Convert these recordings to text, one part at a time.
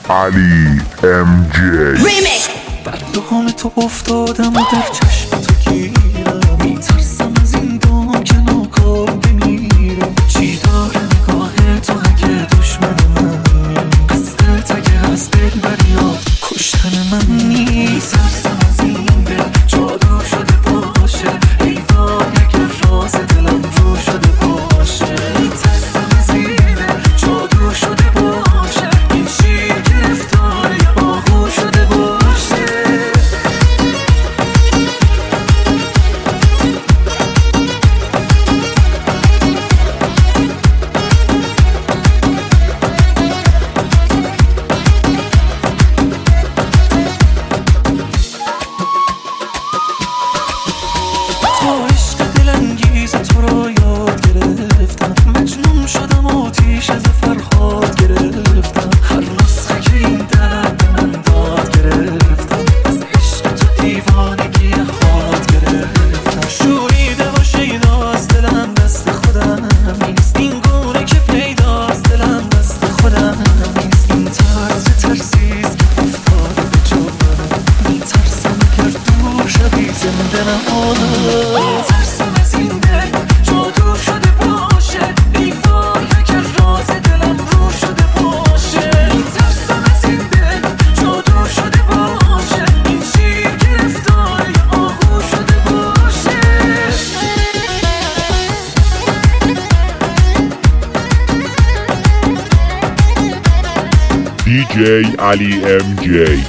علی ام جی. بر دام تو افتادم و در چشم تو گیرم، میترسم از این دام که ناکام بمیرم. چی داره نگاه تو اگه دشمن منی؟ قصدت اگه از دل بریاد کشتن من نیست. میترسم از این دل جادو شده باشه، ای وای اگه راز دلم رو شده باشه. میترسم از این دل جادو شده باشه، این شیر گرفتاری آهو شده باشه. تو عشق دلانگیز تو رو یاد گرفتم، مجنون شدم آتیش از فرهاد گرفتم. هر نسخه که این درد به من داد گرفتم، از عشق تو دیوانگی خود گرفتم. شوریده و شیداست دلم دست خودم نیست، این گونه که پیداست دلم دست خودم نیست. این طرز ترسیست که افتاده به جانم، میترسم اگر دور شدی زنده نمانم. میترسم از این دل جادو شده باشه، ای وای اگر راز دلم رو شده باشه. میترسم از این دل جادو شده باشه، این شیر گرفتاری آهو شده باشه. دی جی علی ام جی.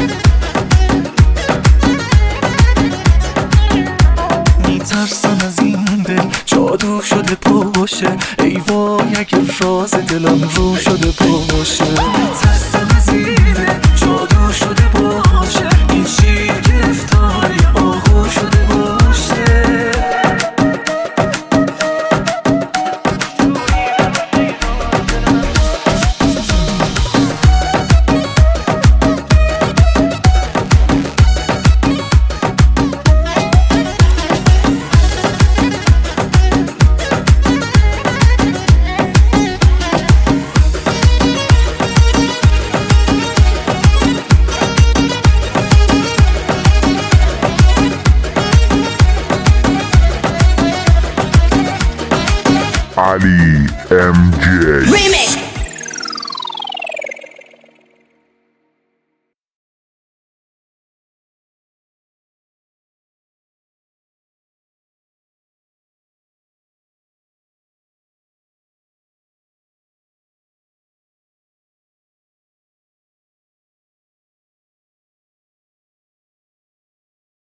میترسم از این دل جادو شده باشه، ای وای اگر راز دلم رو شده باشه. میترسم از این دل جادو شده باشه، این شیر گرفتاری آهو شده باشه. علی ام جی.